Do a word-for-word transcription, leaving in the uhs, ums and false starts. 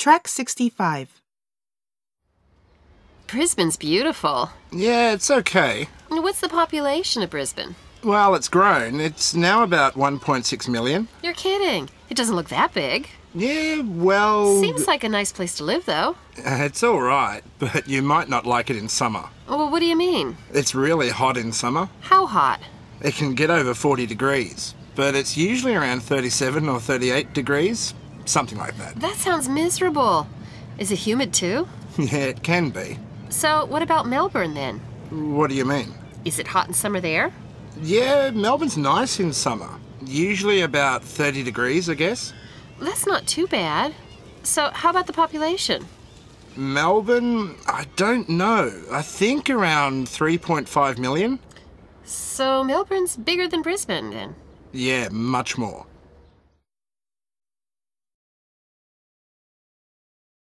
Track sixty-five. Brisbane's beautiful. Yeah, it's okay. What's the population of Brisbane? Well, it's grown. It's now about one point six million. You're kidding. It doesn't look that big. Yeah, well... Seems like a nice place to live, though. Uh, it's all right, but you might not like it in summer. Well, what do you mean? It's really hot in summer. How hot? It can get over forty degrees, but it's usually around thirty-seven or thirty-eight degrees, something like that. That sounds miserable. Is it humid, too? Yeah, it can be. So, what about Melbourne, then? What do you mean? Is it hot in summer there? Yeah, Melbourne's nice in summer. Usually about thirty degrees, I guess. That's not too bad. So, how about the population? Melbourne, I don't know. I think around three point five million. So, Melbourne's bigger than Brisbane, then? Yeah, much more.